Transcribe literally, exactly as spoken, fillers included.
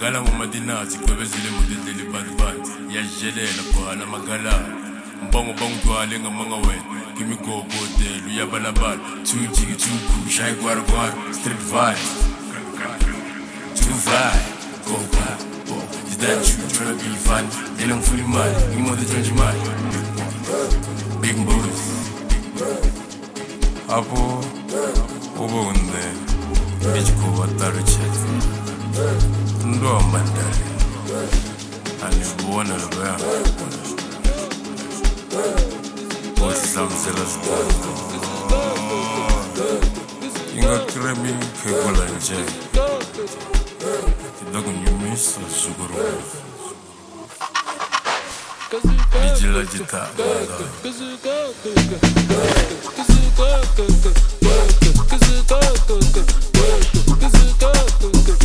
Ngala ngumadinati kwebezile mudedeli bad yajelela bhala magala mbongo bongo dwale ngamanga wena kimi go go delu yabalabala two jiggy two cool shy guar guar street vibe two vibe go go is that you tryna be fun dealing fully mad you want the change mad big boys apo obo unde bichko wataru chet ndo mandali ani buona lo ya boss samsela sto inga kremi kekola nje kidogo nyumisa suguru bijila jita Cause